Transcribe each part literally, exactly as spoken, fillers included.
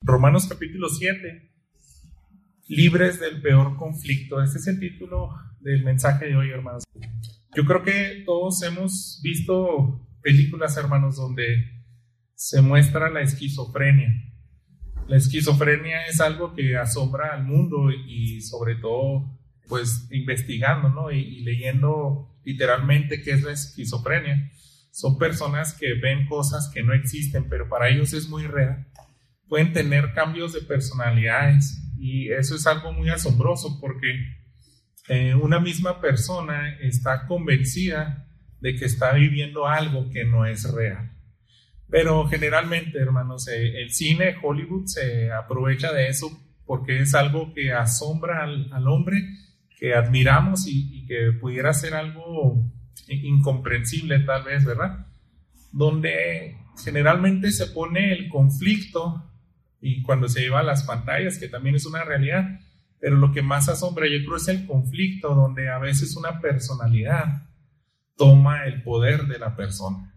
Romanos capítulo siete, libres del peor conflicto. Este es el título del mensaje de hoy, hermanos. Yo creo que todos hemos visto películas, hermanos, donde se muestra la esquizofrenia. La esquizofrenia es algo que asombra al mundo y sobre todo, pues, investigando, ¿no? Y, y leyendo literalmente qué es la esquizofrenia. Son personas que ven cosas que no existen, pero para ellos es muy real. Pueden tener cambios de personalidades y eso es algo muy asombroso porque eh, una misma persona está convencida de que está viviendo algo que no es real. Pero generalmente, hermanos, eh, el cine, Hollywood, se aprovecha de eso porque es algo que asombra al, al hombre, que admiramos y, y que pudiera ser algo incomprensible tal vez, ¿verdad? Donde generalmente se pone el conflicto y cuando se lleva a las pantallas, que también es una realidad, pero lo que más asombra yo creo es el conflicto donde a veces una personalidad toma el poder de la persona.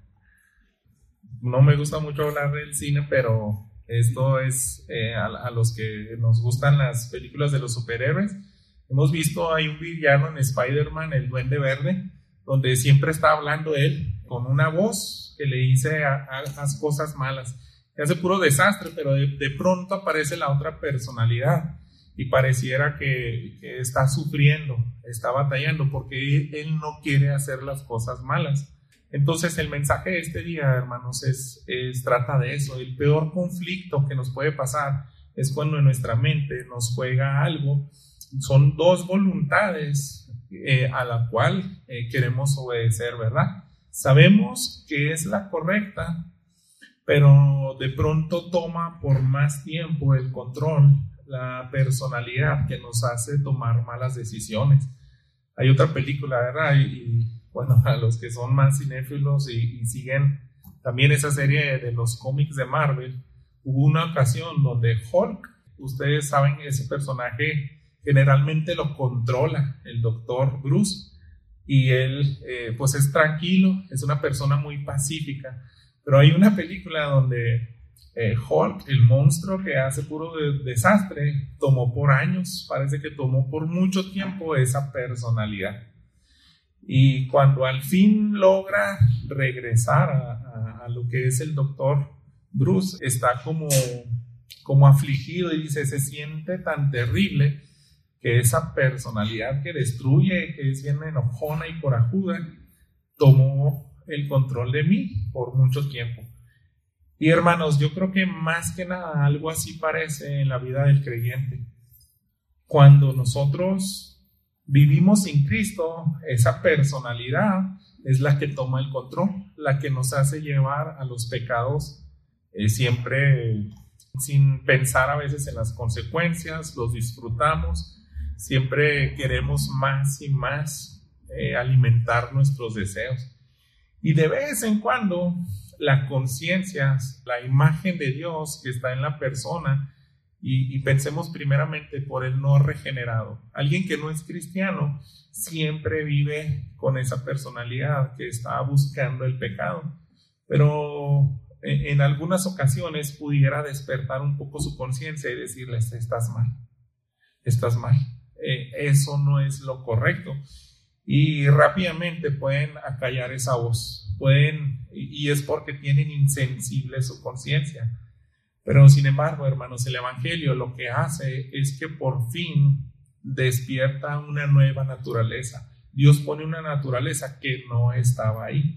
No me gusta mucho hablar del cine, pero esto es eh, a, a los que nos gustan las películas de los superhéroes. Hemos visto, hay un villano en Spider-Man, el Duende Verde, donde siempre está hablando él con una voz que le dice haz cosas malas, que hace puro desastre, pero de, de pronto aparece la otra personalidad y pareciera que, que está sufriendo, está batallando porque él, él no quiere hacer las cosas malas. Entonces el mensaje de este día, hermanos, es, es trata de eso. El peor conflicto que nos puede pasar es cuando en nuestra mente nos juega algo. Son dos voluntades eh, a la cual eh, queremos obedecer, ¿verdad? Sabemos que es la correcta, pero de pronto toma por más tiempo el control la personalidad que nos hace tomar malas decisiones. Hay otra película, ¿verdad? Y, y bueno, a los que son más cinéfilos y, y siguen también esa serie de los cómics de Marvel, hubo una ocasión donde Hulk, ustedes saben, ese personaje generalmente lo controla el doctor Bruce y él eh, pues es tranquilo, es una persona muy pacífica. Pero hay una película donde eh, Hulk, el monstruo que hace puro de- desastre, tomó por años, parece que tomó por mucho tiempo esa personalidad. Y cuando al fin logra regresar a, a, a lo que es el doctor Bruce, está como, como afligido y dice, se siente tan terrible que esa personalidad que destruye, que es bien enojona y corajuda, tomó el control de mí por mucho tiempo. Y hermanos, yo creo que más que nada algo así parece en la vida del creyente. Cuando nosotros vivimos sin Cristo, esa personalidad es la que toma el control, la que nos hace llevar a los pecados eh, siempre sin pensar a veces en las consecuencias, los disfrutamos, siempre queremos más y más eh, alimentar nuestros deseos. Y de vez en cuando la conciencia, la imagen de Dios que está en la persona, y, y pensemos primeramente por el no regenerado. Alguien que no es cristiano siempre vive con esa personalidad que está buscando el pecado, pero en, en algunas ocasiones pudiera despertar un poco su conciencia y decirles, estás mal, estás mal, eh, eso no es lo correcto. Y rápidamente pueden acallar esa voz, pueden, y es porque tienen insensible su conciencia. Pero sin embargo, hermanos, el Evangelio lo que hace es que por fin despierta una nueva naturaleza. Dios pone una naturaleza que no estaba ahí.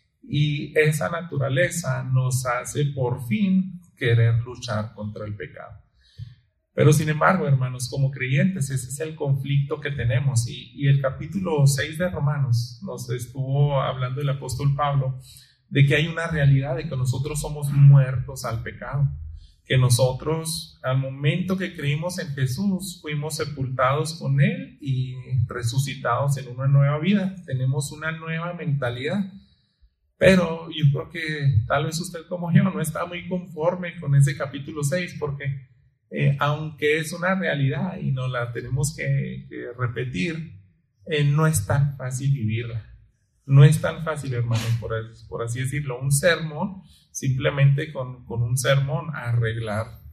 Y esa naturaleza nos hace por fin querer luchar contra el pecado. Pero sin embargo, hermanos, como creyentes, ese es el conflicto que tenemos. Y, y el capítulo seis de Romanos nos estuvo hablando el apóstol Pablo de que hay una realidad de que nosotros somos muertos al pecado. Que nosotros, al momento que creímos en Jesús, fuimos sepultados con Él y resucitados en una nueva vida. Tenemos una nueva mentalidad. Pero yo creo que tal vez usted como yo no está muy conforme con ese capítulo seis porque Eh, aunque es una realidad y nos la tenemos que, que repetir, eh, no es tan fácil vivirla. No es tan fácil, hermanos, por, por así decirlo. Un sermón, simplemente con, con un sermón arreglar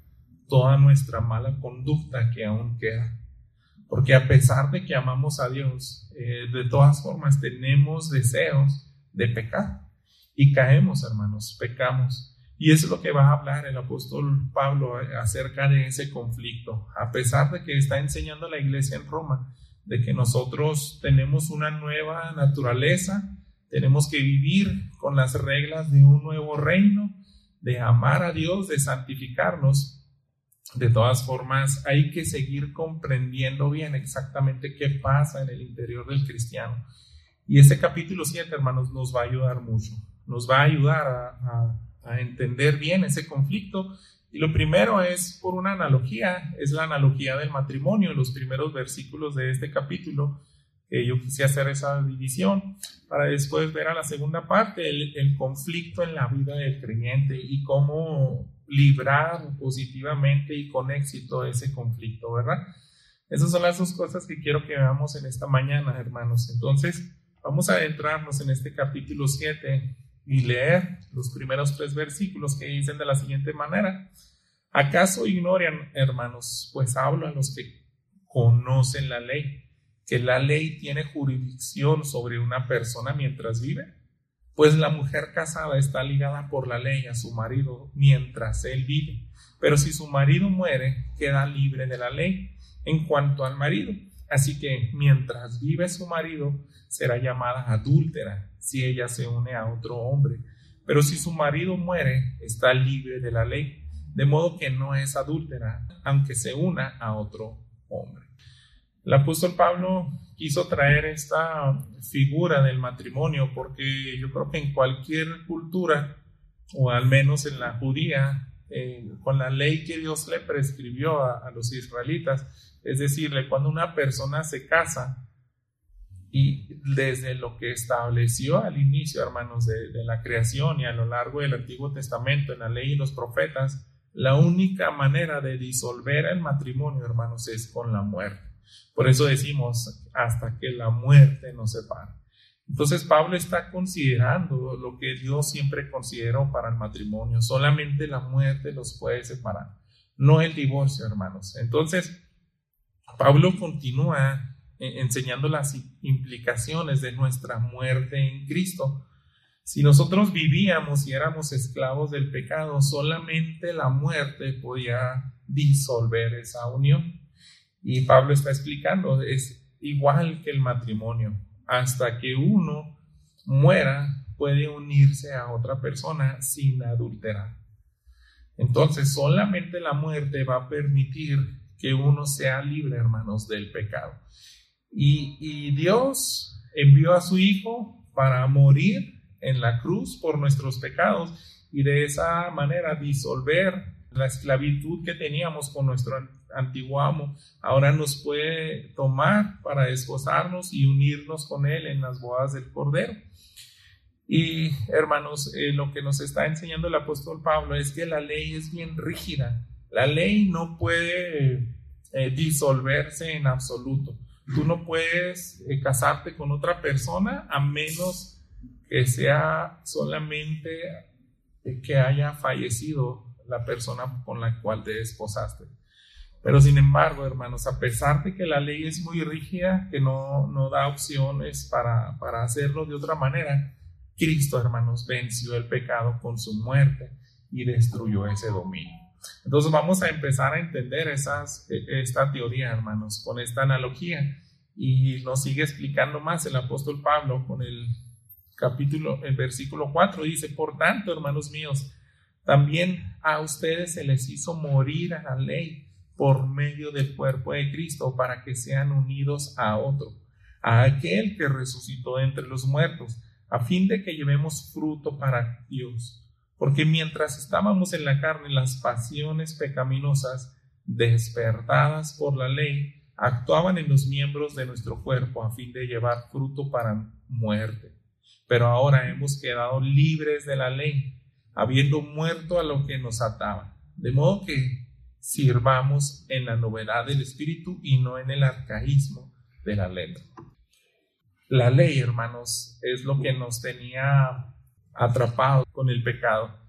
toda nuestra mala conducta que aún queda. Porque a pesar de que amamos a Dios, eh, de todas formas tenemos deseos de pecar. Y caemos, hermanos, pecamos. Y eso es lo que va a hablar el apóstol Pablo acerca de ese conflicto. A pesar de que está enseñando a la iglesia en Roma, de que nosotros tenemos una nueva naturaleza, tenemos que vivir con las reglas de un nuevo reino, de amar a Dios, de santificarnos. De todas formas, hay que seguir comprendiendo bien exactamente qué pasa en el interior del cristiano. Y este capítulo siete, hermanos, nos va a ayudar mucho. Nos va a ayudar a, a, a entender bien ese conflicto. Y lo primero es por una analogía, es la analogía del matrimonio, los primeros versículos de este capítulo. Que yo quise hacer esa división para después ver a la segunda parte, el, el conflicto en la vida del creyente y cómo librar positivamente y con éxito ese conflicto, ¿verdad? Esas son las dos cosas que quiero que veamos en esta mañana, hermanos. Entonces, vamos a adentrarnos en este capítulo siete y leer los primeros tres versículos que dicen de la siguiente manera. ¿Acaso ignoran, hermanos? Pues hablo a los que conocen la ley, que la ley tiene jurisdicción sobre una persona mientras vive. Pues la mujer casada está ligada por la ley a su marido mientras él vive. Pero si su marido muere, queda libre de la ley en cuanto al marido. Así que mientras vive su marido, será llamada adúltera si ella se une a otro hombre. Pero si su marido muere, está libre de la ley, de modo que no es adúltera, aunque se una a otro hombre. El apóstol Pablo quiso traer esta figura del matrimonio porque yo creo que en cualquier cultura, o al menos en la judía, eh, con la ley que Dios le prescribió a, a los israelitas, es decirle, cuando una persona se casa, y desde lo que estableció al inicio, hermanos, de, de la creación y a lo largo del Antiguo Testamento, en la ley y los profetas, la única manera de disolver el matrimonio, hermanos, es con la muerte. Por eso decimos, hasta que la muerte nos separe. Entonces Pablo está considerando lo que Dios siempre consideró para el matrimonio. Solamente la muerte los puede separar, no el divorcio, hermanos. Entonces Pablo continúa enseñando las implicaciones de nuestra muerte en Cristo. Si nosotros vivíamos y éramos esclavos del pecado, solamente la muerte podía disolver esa unión. Y Pablo está explicando, es igual que el matrimonio. Hasta que uno muera, puede unirse a otra persona sin adulterar. Entonces, solamente la muerte va a permitir que uno sea libre, hermanos, del pecado. Y, y Dios envió a su Hijo para morir en la cruz por nuestros pecados y de esa manera disolver la esclavitud que teníamos con nuestro antiguo amo. Ahora nos puede tomar para desposarnos y unirnos con él en las bodas del Cordero. Y hermanos, eh, lo que nos está enseñando el apóstol Pablo es que la ley es bien rígida. La ley no puede eh, disolverse en absoluto. Tú no puedes eh, casarte con otra persona a menos que sea solamente eh, que haya fallecido la persona con la cual te desposaste. Pero sin embargo, hermanos, a pesar de que la ley es muy rígida, que no, no da opciones para, para hacerlo de otra manera, Cristo, hermanos, venció el pecado con su muerte y destruyó ese dominio. Entonces vamos a empezar a entender esas, esta teoría, hermanos, con esta analogía. Y nos sigue explicando más el apóstol Pablo con el capítulo, el versículo cuatro. Dice, por tanto, hermanos míos, también a ustedes se les hizo morir a la ley por medio del cuerpo de Cristo para que sean unidos a otro, a aquel que resucitó de entre los muertos, a fin de que llevemos fruto para Dios. Porque mientras estábamos en la carne, las pasiones pecaminosas despertadas por la ley actuaban en los miembros de nuestro cuerpo a fin de llevar fruto para muerte. Pero ahora hemos quedado libres de la ley, habiendo muerto a lo que nos ataba, de modo que sirvamos en la novedad del espíritu y no en el arcaísmo de la letra. La ley, hermanos, es lo que nos tenía atrapados con el pecado.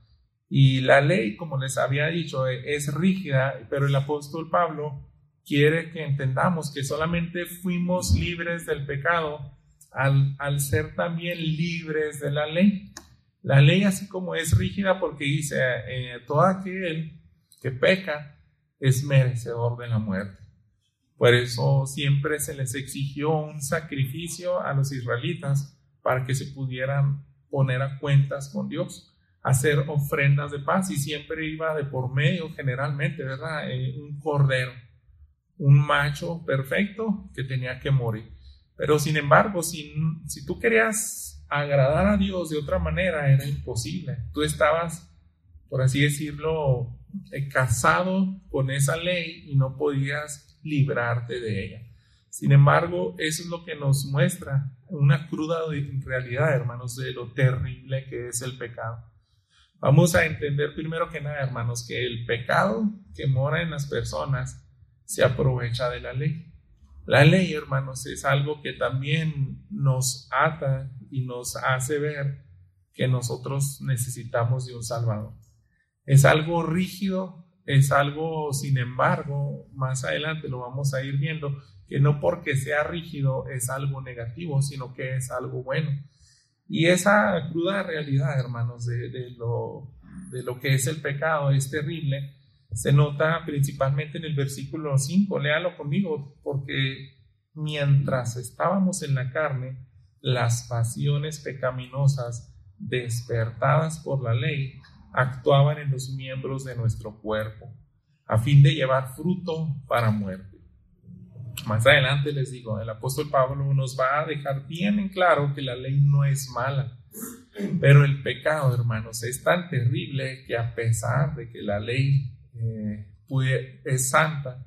Y la ley, como les había dicho, es rígida, pero el apóstol Pablo quiere que entendamos que solamente fuimos libres del pecado al, al ser también libres de la ley. La ley, así como es rígida, porque dice, eh, todo aquel que peca es merecedor de la muerte. Por eso siempre se les exigió un sacrificio a los israelitas para que se pudieran poner a cuentas con Dios, hacer ofrendas de paz, y siempre iba de por medio, generalmente, ¿verdad? Eh, un cordero, un macho perfecto que tenía que morir. Pero sin embargo, si, si tú querías agradar a Dios de otra manera, era imposible. Tú estabas, por así decirlo, eh, casado con esa ley y no podías librarte de ella. Sin embargo, eso es lo que nos muestra una cruda realidad, hermanos, de lo terrible que es el pecado. Vamos a entender primero que nada, hermanos, que el pecado que mora en las personas se aprovecha de la ley. La ley, hermanos, es algo que también nos ata y nos hace ver que nosotros necesitamos de un Salvador. Es algo rígido, es algo, sin embargo, más adelante lo vamos a ir viendo, que no porque sea rígido es algo negativo, sino que es algo bueno. Y esa cruda realidad, hermanos, de, de, lo, de lo que es el pecado es terrible. Se nota principalmente en el versículo cinco, léalo conmigo, porque mientras estábamos en la carne, las pasiones pecaminosas despertadas por la ley actuaban en los miembros de nuestro cuerpo, a fin de llevar fruto para muerte. Más adelante les digo, el apóstol Pablo nos va a dejar bien en claro que la ley no es mala, pero el pecado, hermanos, es tan terrible que a pesar de que la ley Eh, puede, es santa,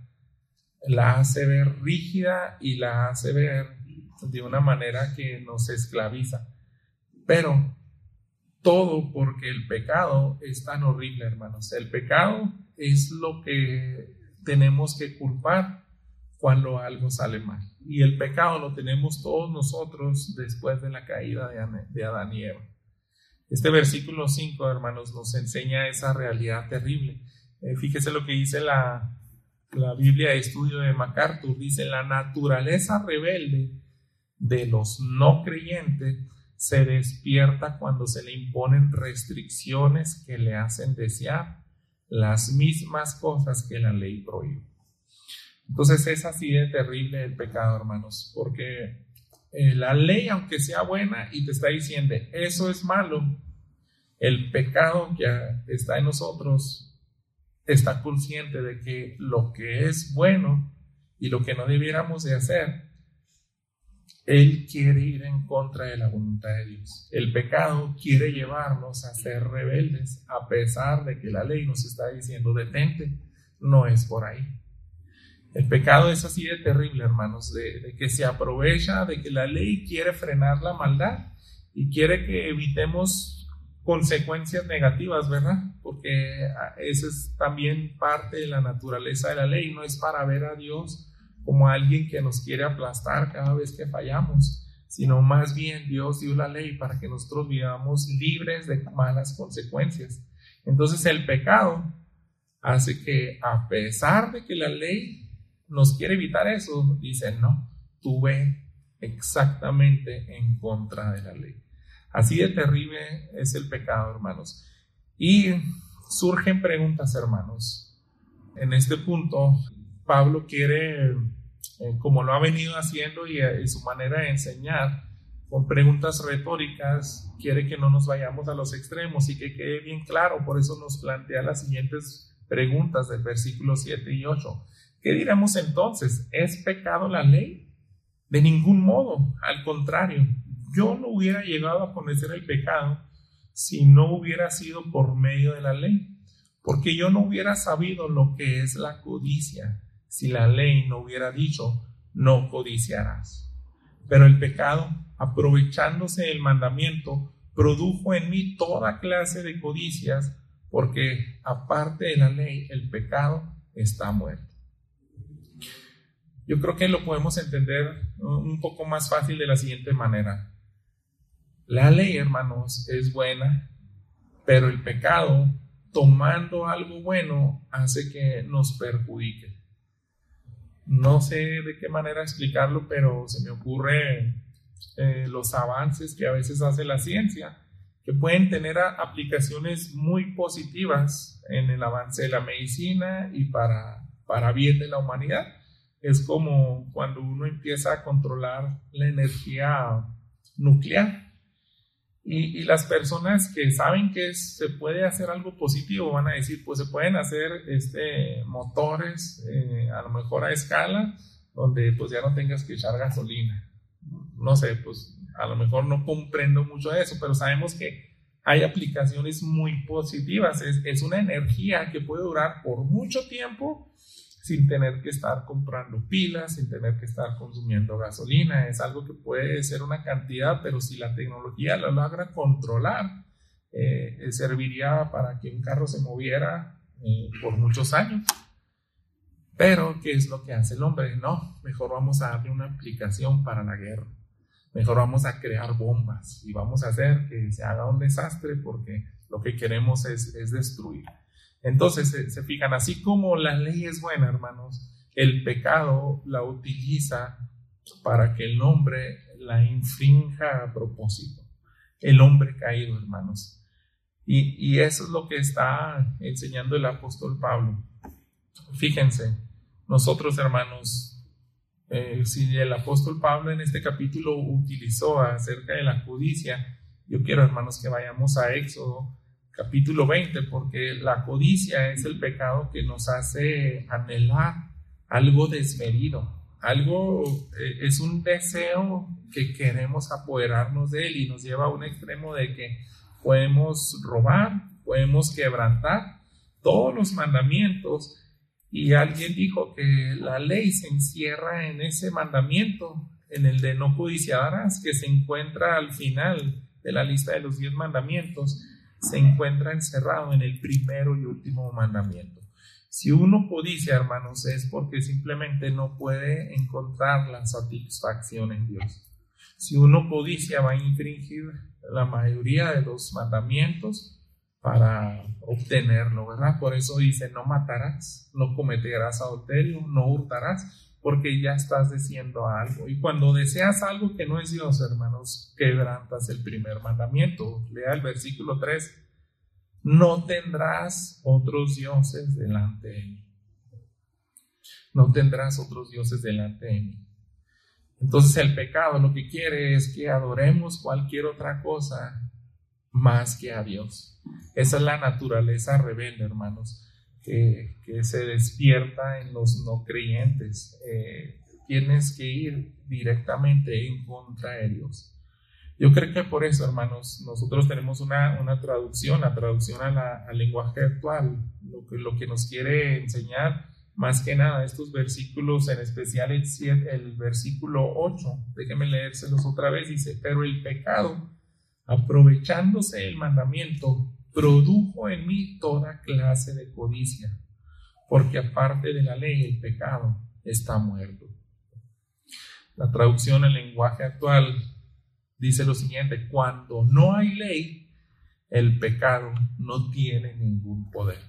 la hace ver rígida y la hace ver de una manera que nos esclaviza. Pero todo porque el pecado es tan horrible, hermanos. El pecado es lo que tenemos que culpar cuando algo sale mal, y el pecado lo tenemos todos nosotros después de la caída de Adán y Eva. Este versículo cinco, hermanos, nos enseña esa realidad terrible. Eh, fíjese lo que dice la, la Biblia de Estudio de MacArthur. Dice: la naturaleza rebelde de los no creyentes se despierta cuando se le imponen restricciones que le hacen desear las mismas cosas que la ley prohíbe. Entonces es así de terrible el pecado, hermanos, porque eh, la ley, aunque sea buena y te está diciendo eso es malo, el pecado que está en nosotros está consciente de que lo que es bueno y lo que no debiéramos de hacer, él quiere ir en contra de la voluntad de Dios. El pecado quiere llevarnos a ser rebeldes, a pesar de que la ley nos está diciendo detente, no es por ahí. El pecado es así de terrible, hermanos, de, de que se aprovecha de que la ley quiere frenar la maldad y quiere que evitemos consecuencias negativas, ¿verdad? Porque esa es también parte de la naturaleza de la ley. No es para ver a Dios como alguien que nos quiere aplastar cada vez que fallamos, sino más bien Dios dio la ley para que nosotros vivamos libres de malas consecuencias. Entonces el pecado hace que, a pesar de que la ley nos quiere evitar eso, dice no, tú ve exactamente en contra de la ley. Así de terrible es el pecado, hermanos. Y surgen preguntas, hermanos. En este punto, Pablo quiere, eh, como lo ha venido haciendo y eh, su manera de enseñar, con preguntas retóricas, quiere que no nos vayamos a los extremos y que quede bien claro. Por eso nos plantea las siguientes preguntas del versículo siete y ocho. ¿Qué diremos entonces? ¿Es pecado la ley? De ningún modo, al contrario. Yo no hubiera llegado a conocer el pecado si no hubiera sido por medio de la ley, porque yo no hubiera sabido lo que es la codicia si la ley no hubiera dicho no codiciarás. Pero el pecado, aprovechándose del mandamiento, produjo en mí toda clase de codicias, porque aparte de la ley el pecado está muerto. Yo creo que lo podemos entender un poco más fácil de la siguiente manera. La ley, hermanos, es buena, pero el pecado tomando algo bueno hace que nos perjudique. No sé de qué manera explicarlo, pero se me ocurre eh, los avances que a veces hace la ciencia, que pueden tener a, aplicaciones muy positivas en el avance de la medicina y para, para bien de la humanidad. Es como cuando uno empieza a controlar la energía nuclear. Y, y las personas que saben que es, se puede hacer algo positivo van a decir, pues se pueden hacer este, motores eh, a lo mejor a escala, donde pues ya no tengas que echar gasolina. No sé, pues a lo mejor no comprendo mucho de eso, pero sabemos que hay aplicaciones muy positivas. Es, es una energía que puede durar por mucho tiempo sin tener que estar comprando pilas, sin tener que estar consumiendo gasolina. Es algo que puede ser una cantidad, pero si la tecnología lo logra controlar, eh, serviría para que un carro se moviera eh, por muchos años. Pero, ¿qué es lo que hace el hombre? No, mejor vamos a darle una aplicación para la guerra. Mejor vamos a crear bombas y vamos a hacer que se haga un desastre porque lo que queremos es, es destruir. Entonces, se, se fijan, así como la ley es buena, hermanos, el pecado la utiliza para que el hombre la infrinja a propósito. El hombre caído, hermanos. Y, y eso es lo que está enseñando el apóstol Pablo. Fíjense, nosotros, hermanos, eh, si el apóstol Pablo en este capítulo utilizó acerca de la codicia, yo quiero, hermanos, que vayamos a Éxodo capítulo veinte, porque la codicia es el pecado que nos hace anhelar algo desmedido, algo, eh, es un deseo que queremos apoderarnos de él y nos lleva a un extremo de que podemos robar, podemos quebrantar todos los mandamientos. Y alguien dijo que la ley se encierra en ese mandamiento, en el de no codiciarás, que se encuentra al final de la lista de los diez mandamientos. Se encuentra encerrado en el primero y último mandamiento. Si uno codicia, hermanos, es porque simplemente no puede encontrar la satisfacción en Dios. Si uno codicia, va a infringir la mayoría de los mandamientos para obtenerlo, ¿verdad? Por eso dice, no matarás, no cometerás adulterio, no hurtarás, porque ya estás deseando algo. Y cuando deseas algo que no es Dios, hermanos, quebrantas el primer mandamiento. Lea el versículo tres. No tendrás otros dioses delante de mí. No tendrás otros dioses delante de mí. Entonces el pecado lo que quiere es que adoremos cualquier otra cosa más que a Dios. Esa es la naturaleza rebelde, hermanos. Que, que se despierta en los no creyentes. Eh, tienes que ir directamente en contra de Dios. Yo creo que por eso, hermanos, nosotros tenemos una, una traducción, la traducción a la, al lenguaje actual, lo que, lo que nos quiere enseñar más que nada estos versículos, en especial el, siete, el versículo ocho, déjenme leérselos otra vez, dice, pero el pecado, aprovechándose el mandamiento, produjo en mí toda clase de codicia, porque aparte de la ley el pecado está muerto. La traducción en lenguaje actual dice lo siguiente: cuando no hay ley, el pecado no tiene ningún poder.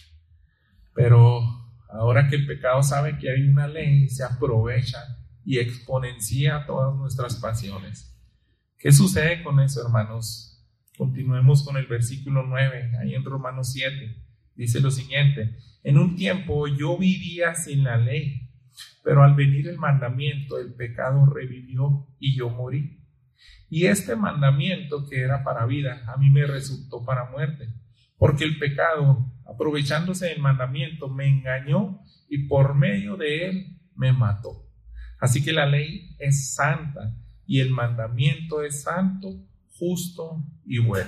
Pero ahora que el pecado sabe que hay una ley, se aprovecha y exponencia todas nuestras pasiones. ¿Qué sucede con eso, hermanos? Continuemos con el versículo nueve, ahí en Romanos siete. Dice lo siguiente: en un tiempo yo vivía sin la ley, pero al venir el mandamiento, el pecado revivió y yo morí. Y este mandamiento que era para vida, a mí me resultó para muerte, porque el pecado, aprovechándose del mandamiento, me engañó y por medio de él me mató. Así que la ley es santa y el mandamiento es santo, justo y bueno.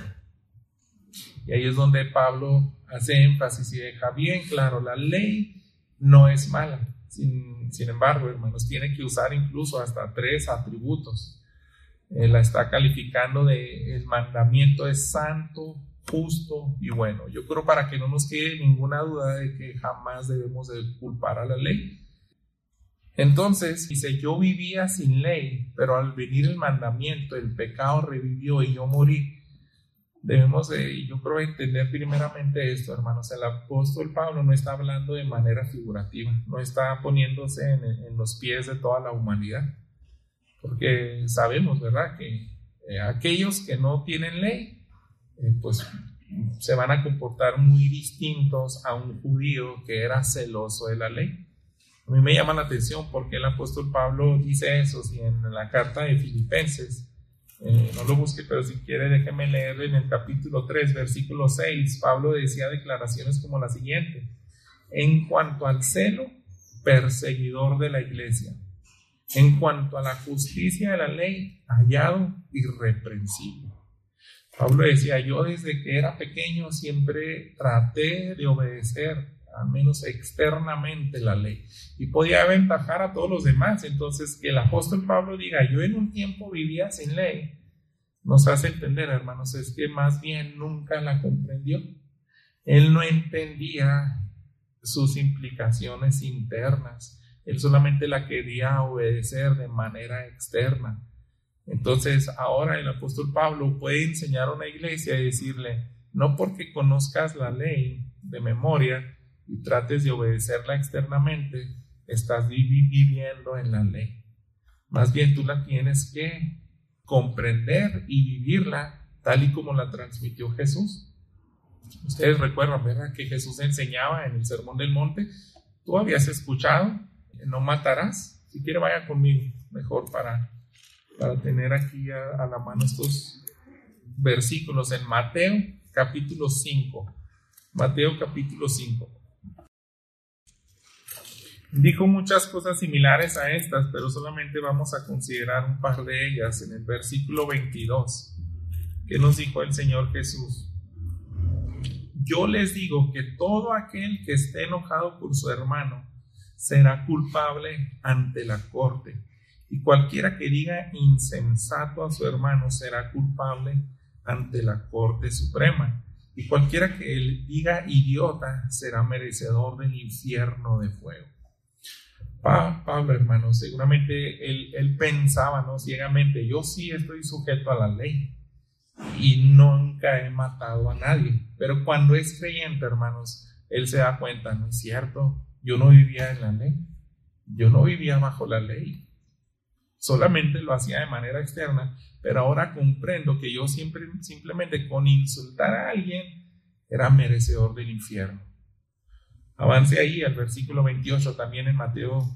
Y ahí es donde Pablo hace énfasis y deja bien claro: la ley no es mala. Sin, sin embargo, hermanos, tiene que usar incluso hasta tres atributos. Eh, la está calificando de: el mandamiento es santo, justo y bueno. Yo creo, para que no nos quede ninguna duda de que jamás debemos de culpar a la ley. Entonces dice: yo vivía sin ley, pero al venir el mandamiento, el pecado revivió y yo morí. debemos, de, yo creo, entender primeramente esto, hermanos. El apóstol Pablo no está hablando de manera figurativa, no está poniéndose en, en los pies de toda la humanidad, porque sabemos, ¿verdad?, que eh, aquellos que no tienen ley, eh, pues se van a comportar muy distintos a un judío que era celoso de la ley. A mí me llama la atención porque el apóstol Pablo dice eso, si en la carta de Filipenses, Eh, no lo busque, pero si quiere déjeme leer en el capítulo tres, versículo seis. Pablo decía declaraciones como la siguiente: en cuanto al celo, perseguidor de la iglesia; en cuanto a la justicia de la ley, hallado irreprensible. Pablo decía: yo desde que era pequeño siempre traté de obedecer, al menos externamente, la ley, y podía aventajar a todos los demás. Entonces, que el apóstol Pablo diga: yo en un tiempo vivía sin ley, nos hace entender, hermanos, es que más bien nunca la comprendió. Él no entendía sus implicaciones internas, él solamente la quería obedecer de manera externa. Entonces, ahora el apóstol Pablo puede enseñar a una iglesia y decirle: no porque conozcas la ley de memoria y trates de obedecerla externamente, estás viviendo en la ley. Más bien tú la tienes que comprender y vivirla tal y como la transmitió Jesús. Ustedes recuerdan, ¿verdad?, que Jesús enseñaba en el Sermón del Monte. Tú habías escuchado: no matarás. Si quiere, vaya conmigo, mejor para, para tener aquí a, a la mano estos versículos en Mateo capítulo cinco. Mateo capítulo cinco. Dijo muchas cosas similares a estas, pero solamente vamos a considerar un par de ellas. En el versículo veintidós, ¿qué nos dijo el Señor Jesús? Yo les digo que todo aquel que esté enojado por su hermano será culpable ante la corte, y cualquiera que diga insensato a su hermano será culpable ante la corte suprema, y cualquiera que diga idiota será merecedor del infierno de fuego. Pablo, hermano, seguramente él, él pensaba, ¿no?, ciegamente: yo sí estoy sujeto a la ley y nunca he matado a nadie. Pero cuando es creyente, hermanos, él se da cuenta: no es cierto, yo no vivía en la ley, yo no vivía bajo la ley, solamente lo hacía de manera externa, pero ahora comprendo que yo siempre, simplemente con insultar a alguien era merecedor del infierno. Avance ahí al versículo veintiocho, también en Mateo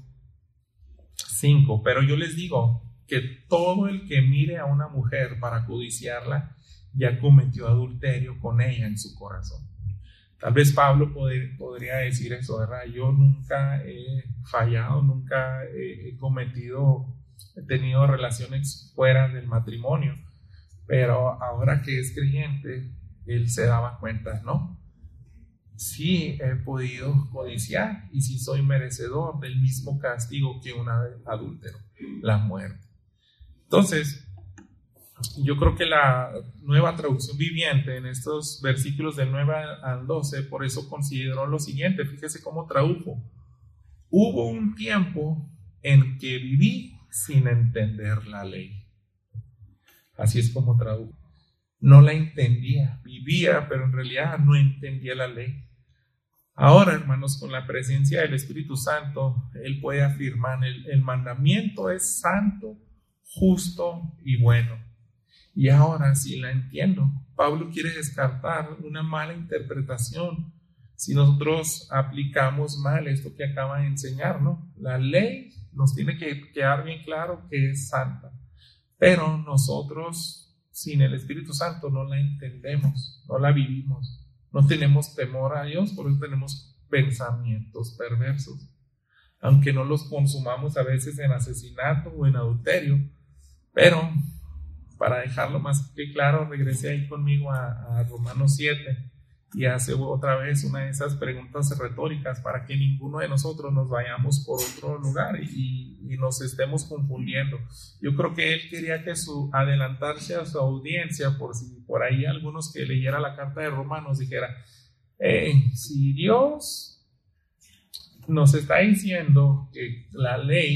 cinco. Pero yo les digo que todo el que mire a una mujer para codiciarla ya cometió adulterio con ella en su corazón. Tal vez Pablo poder, podría decir eso, ¿verdad? Yo nunca he fallado, nunca he, he cometido, he tenido relaciones fuera del matrimonio, pero ahora que es creyente, él se daba cuenta, ¿no? Sí he podido codiciar y sí soy merecedor del mismo castigo que un adúltero, la muerte. Entonces, yo creo que la Nueva Traducción Viviente en estos versículos del nueve al doce, por eso consideró lo siguiente. Fíjese cómo tradujo: hubo un tiempo en que viví sin entender la ley. Así es como tradujo. No la entendía, vivía, pero en realidad no entendía la ley. Ahora, hermanos, con la presencia del Espíritu Santo, Él puede afirmar: el, el mandamiento es santo, justo y bueno. Y ahora sí la entiendo. Pablo quiere descartar una mala interpretación si nosotros aplicamos mal esto que acaba de enseñar, ¿no? La ley nos tiene que quedar bien claro que es santa, pero nosotros sin el Espíritu Santo no la entendemos, no la vivimos. No tenemos temor a Dios, por eso tenemos pensamientos perversos. Aunque no los consumamos a veces en asesinato o en adulterio. Pero, para dejarlo más que claro, regrese ahí conmigo a, a Romanos siete y hace otra vez una de esas preguntas retóricas para que ninguno de nosotros nos vayamos por otro lugar y, y nos estemos confundiendo. Yo creo que él quería que su adelantarse a su audiencia, por si por ahí algunos que leyera la carta de Romanos dijera: hey, si Dios nos está diciendo que la ley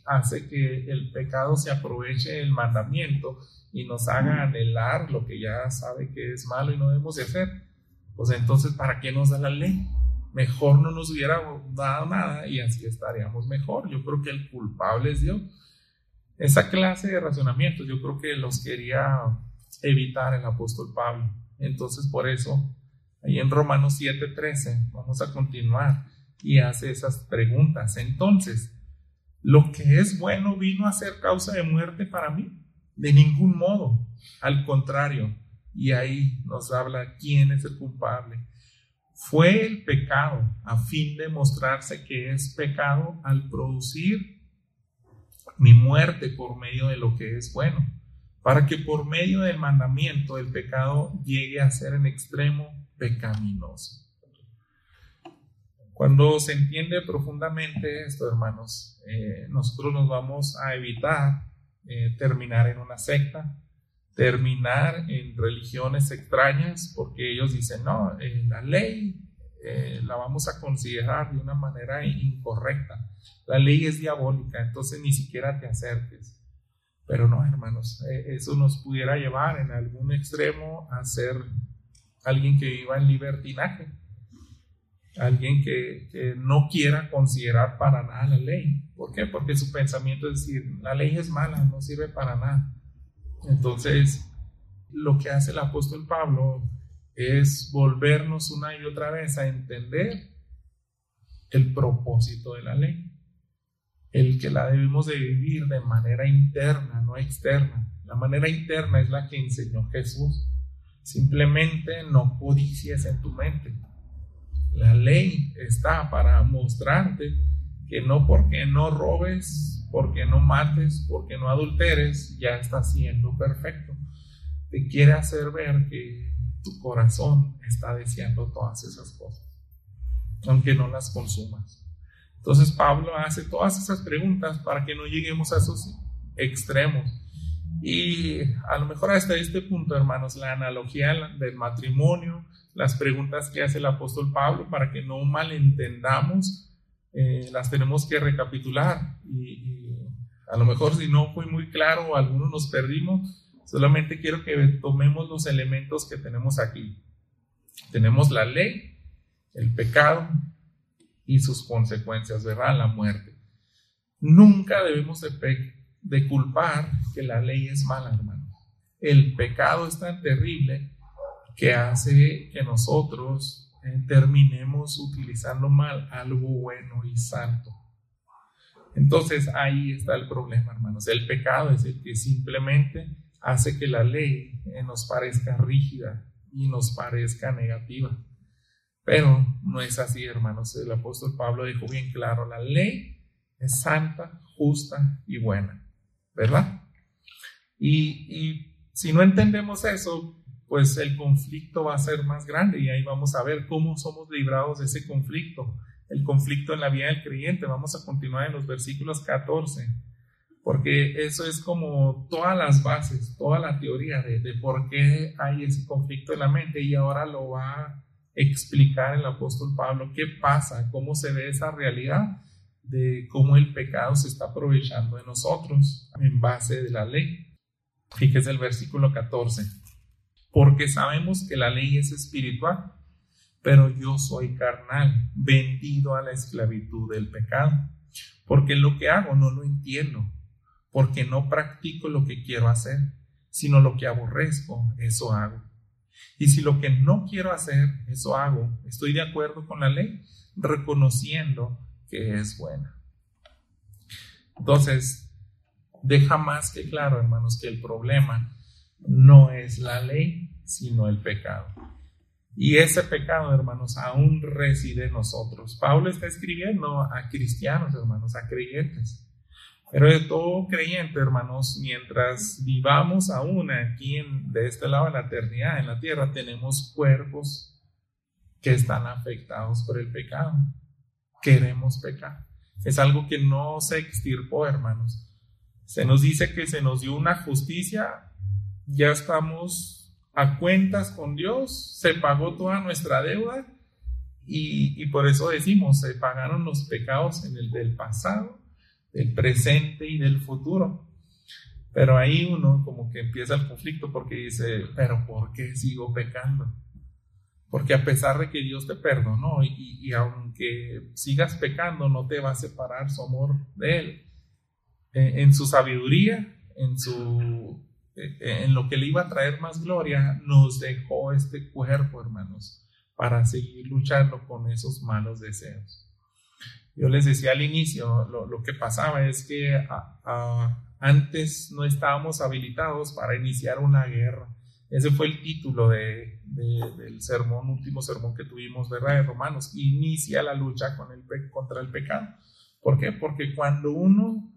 hace que el pecado se aproveche del mandamiento y nos haga anhelar lo que ya sabe que es malo y no debemos de hacer. Pues entonces, ¿para qué nos da la ley? Mejor no nos hubiera dado nada y así estaríamos mejor. Yo creo que el culpable es Dios. Esa clase de razonamientos yo creo que los quería evitar el apóstol Pablo. Entonces, por eso, ahí en Romanos siete trece, vamos a continuar y hace esas preguntas. Entonces, ¿lo que es bueno vino a ser causa de muerte para mí? De ningún modo. Al contrario, y ahí nos habla quién es el culpable. Fue el pecado, a fin de mostrarse que es pecado al producir mi muerte por medio de lo que es bueno, para que por medio del mandamiento el pecado llegue a ser en extremo pecaminoso. Cuando se entiende profundamente esto, hermanos, eh, nosotros nos vamos a evitar eh, terminar en una secta, terminar en religiones extrañas, porque ellos dicen, no, eh, la ley eh, la vamos a considerar de una manera incorrecta. La ley es diabólica, entonces ni siquiera te acerques. Pero no, hermanos, eh, eso nos pudiera llevar en algún extremo a ser alguien que viva en libertinaje. Alguien que, que no quiera considerar para nada la ley. ¿Por qué? Porque su pensamiento es decir, la ley es mala, no sirve para nada. Entonces, lo que hace el apóstol Pablo es volvernos una y otra vez a entender el propósito de la ley. El que la debemos de vivir de manera interna, no externa. La manera interna es la que enseñó Jesús. Simplemente no codicies en tu mente. La ley está para mostrarte que no porque no robes, porque no mates, porque no adulteres, ya estás siendo perfecto. Te quiere hacer ver que tu corazón está deseando todas esas cosas, aunque no las consumas. Entonces Pablo hace todas esas preguntas para que no lleguemos a esos extremos. Y a lo mejor hasta este punto, hermanos, la analogía del matrimonio, las preguntas que hace el apóstol Pablo, para que no malentendamos, eh, las tenemos que recapitular. Y, y a lo mejor si no fue muy claro o algunos nos perdimos, solamente quiero que tomemos los elementos que tenemos aquí. Tenemos la ley, el pecado y sus consecuencias, ¿verdad? La muerte. Nunca debemos de pecar, de culpar que la ley es mala, hermano. El pecado es tan terrible que hace que nosotros eh, terminemos utilizando mal algo bueno y santo. Entonces ahí está el problema, hermanos. El pecado es el que simplemente hace que la ley eh, nos parezca rígida y nos parezca negativa. Pero no es así, hermanos. El apóstol Pablo dijo bien claro, la ley es santa, justa y buena, ¿verdad? Y, y si no entendemos eso, pues el conflicto va a ser más grande y ahí vamos a ver cómo somos librados de ese conflicto, el conflicto en la vida del creyente. Vamos a continuar en los versículos catorce, porque eso es como todas las bases, toda la teoría de, de por qué hay ese conflicto en la mente, y ahora lo va a explicar el apóstol Pablo qué pasa, cómo se ve esa realidad de cómo el pecado se está aprovechando de nosotros en base de la ley. Fíjese el versículo catorce. Porque sabemos que la ley es espiritual, pero yo soy carnal, vendido a la esclavitud del pecado. Porque lo que hago no lo entiendo, porque no practico lo que quiero hacer, sino lo que aborrezco, eso hago. Y si lo que no quiero hacer, eso hago, estoy de acuerdo con la ley, reconociendo que es buena. Entonces, deja más que claro, hermanos, que el problema no es la ley, sino el pecado. Y ese pecado, hermanos, aún reside en nosotros. Pablo está escribiendo a cristianos, hermanos, a creyentes. Pero de todo creyente, hermanos, mientras vivamos aún aquí en, de este lado de la eternidad, en la tierra, tenemos cuerpos que están afectados por el pecado. Queremos pecar. Es algo que no se extirpó, hermanos. Se nos dice que se nos dio una justicia, ya estamos a cuentas con Dios, se pagó toda nuestra deuda y, y por eso decimos, se pagaron los pecados en el del pasado, del presente y del futuro. Pero ahí uno como que empieza el conflicto porque dice, pero ¿por qué sigo pecando? Porque a pesar de que Dios te perdonó y, y aunque sigas pecando, no te va a separar su amor de Él. En, en su sabiduría, en, su, en lo que le iba a traer más gloria, nos dejó este cuerpo, hermanos, para seguir luchando con esos malos deseos. Yo les decía al inicio, lo, lo que pasaba es que a, a, antes no estábamos habilitados para iniciar una guerra. Ese fue el título de, de, del sermón, último sermón que tuvimos, ¿verdad? De Romanos. Inicia la lucha con el, contra el pecado. ¿Por qué? Porque cuando uno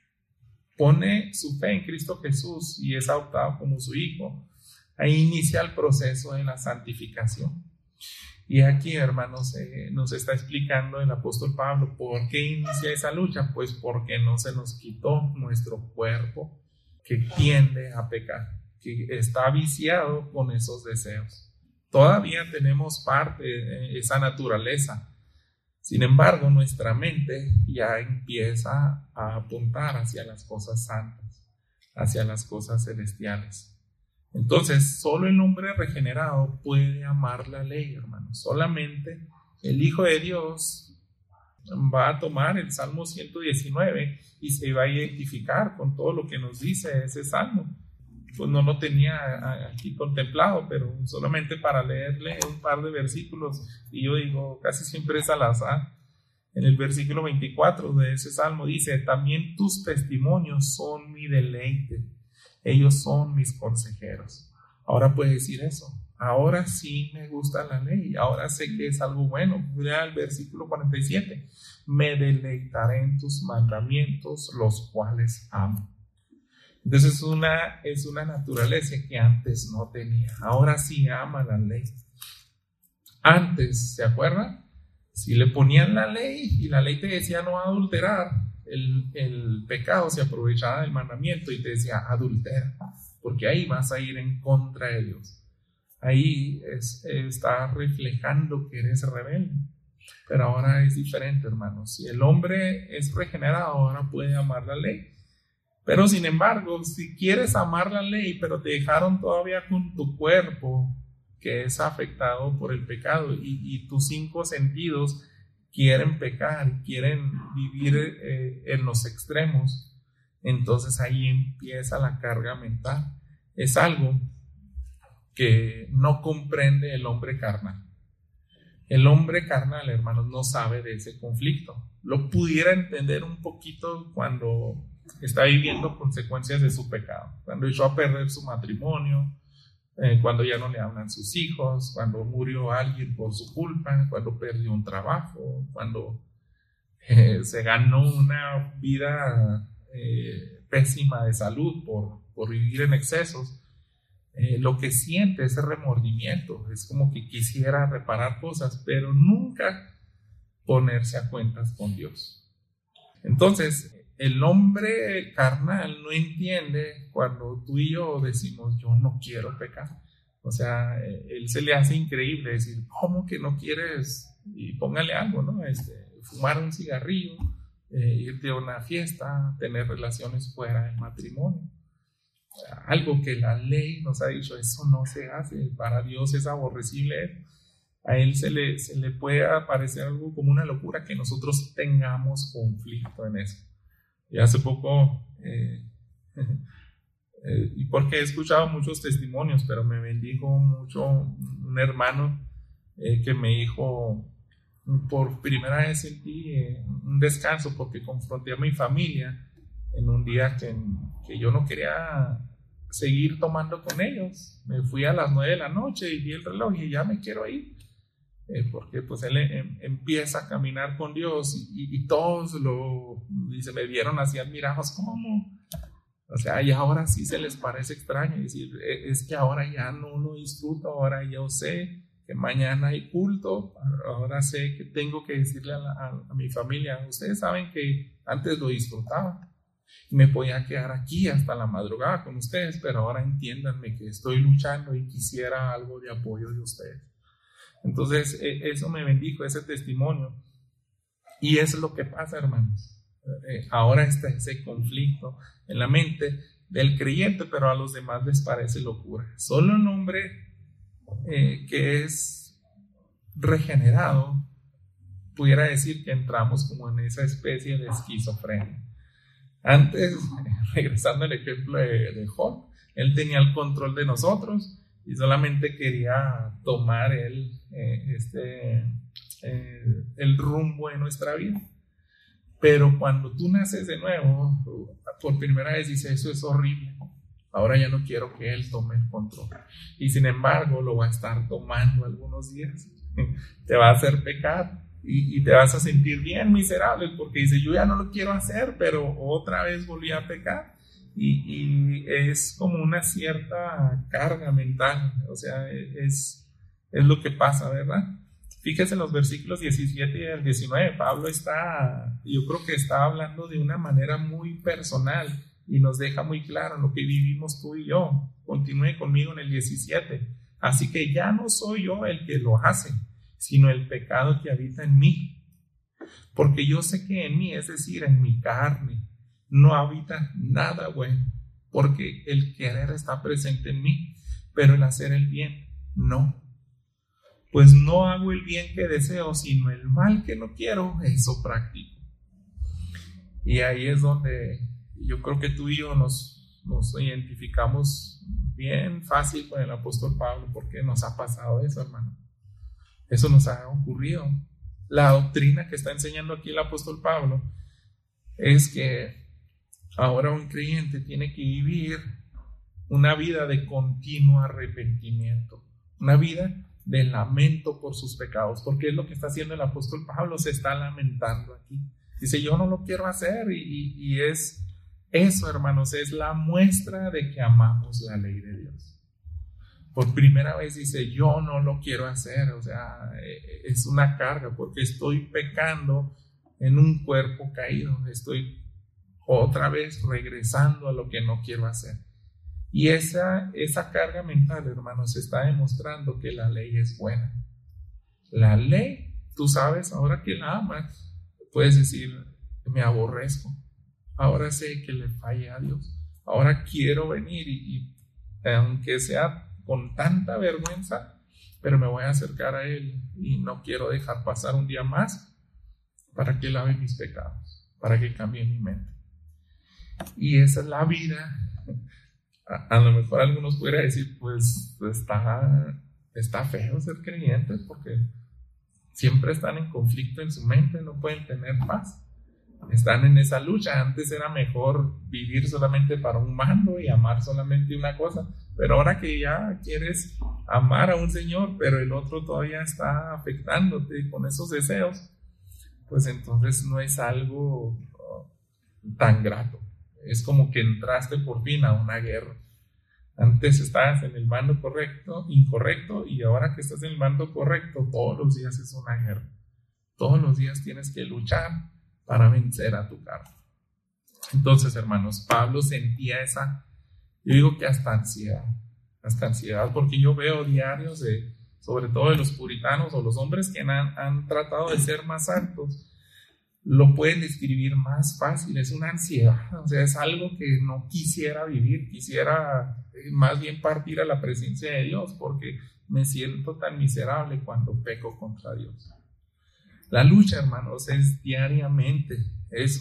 pone su fe en Cristo Jesús y es adoptado como su hijo, ahí inicia el proceso de la santificación. Y aquí, hermanos, eh, nos está explicando el apóstol Pablo por qué inicia esa lucha. Pues porque no se nos quitó nuestro cuerpo que tiende a pecar, que está viciado con esos deseos. Todavía tenemos parte de esa naturaleza. Sin embargo, nuestra mente ya empieza a apuntar hacia las cosas santas, hacia las cosas celestiales. Entonces, solo el hombre regenerado puede amar la ley, hermanos. Solamente el Hijo de Dios va a tomar el Salmo ciento diecinueve y se va a identificar con todo lo que nos dice ese Salmo. Pues no lo tenía aquí contemplado, pero solamente para leerle un par de versículos, y yo digo, casi siempre es al azar. En el versículo veinticuatro de ese Salmo dice, también tus testimonios son mi deleite. Ellos son mis consejeros. Ahora puede decir eso. Ahora sí me gusta la ley. Ahora sé que es algo bueno. Mira el versículo cuarenta y siete. Me deleitaré en tus mandamientos, los cuales amo. Entonces es una, es una naturaleza que antes no tenía. Ahora sí ama la ley. Antes, ¿se acuerdan? Si le ponían la ley y la ley te decía no adulterar, El, el pecado se aprovechaba del mandamiento y te decía adultera, porque ahí vas a ir en contra de Dios. Ahí es, está reflejando que eres rebelde. Pero ahora es diferente, hermanos. Si el hombre es regenerado, ahora puede amar la ley. Pero sin embargo, si quieres amar la ley, pero te dejaron todavía con tu cuerpo que es afectado por el pecado y, y tus cinco sentidos quieren pecar, quieren vivir eh, en los extremos, entonces ahí empieza la carga mental. Es algo que no comprende el hombre carnal. El hombre carnal, hermanos, no sabe de ese conflicto. Lo pudiera entender un poquito cuando está viviendo consecuencias de su pecado, cuando echó a perder su matrimonio, Eh, cuando ya no le hablan sus hijos, cuando murió alguien por su culpa, cuando perdió un trabajo, cuando eh, se ganó una vida eh, pésima de salud por, por vivir en excesos. Eh, lo que siente es remordimiento, es como que quisiera reparar cosas, pero nunca ponerse a cuentas con Dios. Entonces, el hombre carnal no entiende cuando tú y yo decimos, yo no quiero pecar. O sea, él se le hace increíble decir, ¿cómo que no quieres? Y póngale algo, ¿no? Este, fumar un cigarrillo, eh, irte a una fiesta, tener relaciones fuera del matrimonio. O sea, algo que la ley nos ha dicho, eso no se hace. Para Dios es aborrecible. A él se le, se le puede parecer algo como una locura que nosotros tengamos conflicto en eso. Y hace poco, eh, eh, y porque he escuchado muchos testimonios, pero me bendijo mucho un hermano eh, que me dijo, por primera vez sentí eh, un descanso porque confronté a mi familia en un día que, que yo no quería seguir tomando con ellos. Me fui a las nueve de la noche y vi el reloj y ya me quiero ir. Eh, porque pues él em, empieza a caminar con Dios y, y, y todos lo, y se me vieron así admirados, ¿cómo? O sea, y ahora sí se les parece extraño, es decir, es que ahora ya no lo disfruto, ahora yo sé que mañana hay culto, ahora sé que tengo que decirle a, la, a, a mi familia, ustedes saben que antes lo disfrutaba y me podía quedar aquí hasta la madrugada con ustedes, pero ahora entiéndanme que estoy luchando y quisiera algo de apoyo de ustedes. Entonces eso me bendijo, ese testimonio. Y eso es lo que pasa, hermanos. Eh, ahora está ese conflicto en la mente del creyente, pero a los demás les parece locura. Solo un hombre eh, que es regenerado pudiera decir que entramos como en esa especie de esquizofrenia. Antes, regresando al ejemplo de, de Job, él tenía el control de nosotros y solamente quería tomar él eh, este, eh, el rumbo de nuestra vida. Pero cuando tú naces de nuevo, por primera vez dices, eso es horrible. Ahora ya no quiero que él tome el control. Y sin embargo, lo va a estar tomando algunos días. Te va a hacer pecar y, y te vas a sentir bien miserable porque dice, yo ya no lo quiero hacer, pero otra vez volví a pecar. Y, y es como una cierta carga mental. O sea, es, es lo que pasa, ¿verdad? Fíjese en los versículos diecisiete y el diecinueve, Pablo está, yo creo que está hablando de una manera muy personal y nos deja muy claro lo que vivimos tú y yo. Continúe conmigo en el diecisiete. Así que ya no soy yo el que lo hace, sino el pecado que habita en mí. Porque yo sé que en mí, es decir, en mi carne, no habita nada bueno, porque el querer está presente en mí, pero el hacer el bien, no. Pues no hago el bien que deseo, sino el mal que no quiero, eso practico. Y ahí es donde yo creo que tú y yo nos, nos identificamos bien fácil con el apóstol Pablo, porque nos ha pasado eso, hermano. Eso nos ha ocurrido. La doctrina que está enseñando aquí el apóstol Pablo es que ahora un creyente tiene que vivir una vida de continuo arrepentimiento, una vida de lamento por sus pecados, porque es lo que está haciendo el apóstol Pablo, se está lamentando aquí. Dice, yo no lo quiero hacer, y, y, y es eso, hermanos, es la muestra de que amamos la ley de Dios. Por primera vez dice, yo no lo quiero hacer, o sea, es una carga, porque estoy pecando en un cuerpo caído, estoy otra vez regresando a lo que no quiero hacer. Y esa, esa carga mental, hermanos, está demostrando que la ley es buena. La ley, tú sabes, ahora que la amas, puedes decir, me aborrezco. Ahora sé que le fallé a Dios. Ahora quiero venir y, y aunque sea con tanta vergüenza, pero me voy a acercar a Él y no quiero dejar pasar un día más para que lave mis pecados, para que cambie mi mente. Y esa es la vida. A, a lo mejor algunos pudieran decir, pues está, está feo ser creyentes porque siempre están en conflicto en su mente, no pueden tener paz. Están en esa lucha. Antes era mejor vivir solamente para un mando y amar solamente una cosa, pero ahora que ya quieres amar a un Señor, pero el otro todavía está afectándote con esos deseos, pues entonces no es algo uh, tan grato. Es como que entraste por fin a una guerra. Antes estabas en el mando correcto, incorrecto, y ahora que estás en el mando correcto, todos los días es una guerra. Todos los días tienes que luchar para vencer a tu carne. Entonces, hermanos, Pablo sentía esa, yo digo que hasta ansiedad, hasta ansiedad, porque yo veo diarios de, sobre todo de los puritanos o los hombres que han, han tratado de ser más santos, lo pueden describir más fácil, es una ansiedad, o sea, es algo que no quisiera vivir, quisiera más bien partir a la presencia de Dios, porque me siento tan miserable cuando peco contra Dios. La lucha, hermanos, es diariamente eso.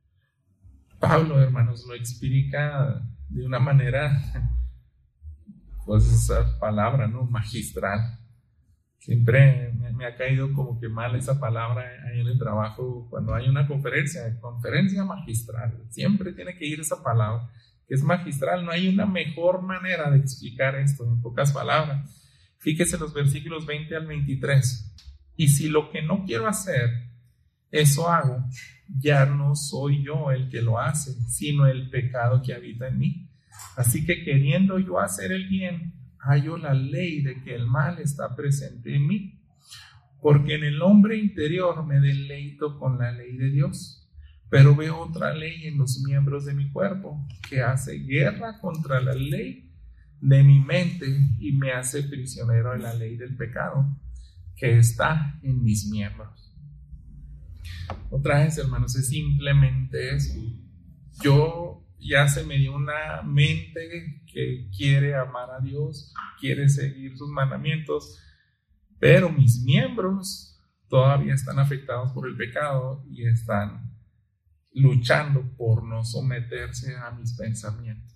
Pablo, hermanos, lo explica de una manera, pues esa palabra, ¿no? Magistral. Siempre me, me ha caído como que mal esa palabra ahí en el trabajo cuando hay una conferencia, conferencia magistral. Siempre tiene que ir esa palabra, que es magistral. No hay una mejor manera de explicar esto en pocas palabras. Fíjese los versículos veinte al veintitrés. Y si lo que no quiero hacer, eso hago, ya no soy yo el que lo hace, sino el pecado que habita en mí. Así que queriendo yo hacer el bien, hallo la ley de que el mal está presente en mí, porque en el hombre interior me deleito con la ley de Dios, pero veo otra ley en los miembros de mi cuerpo, que hace guerra contra la ley de mi mente y me hace prisionero de la ley del pecado que está en mis miembros. Otra vez, hermanos, es simplemente eso. Yo ya se me dio una mente que quiere amar a Dios, quiere seguir sus mandamientos, pero mis miembros todavía están afectados por el pecado y están luchando por no someterse a mis pensamientos.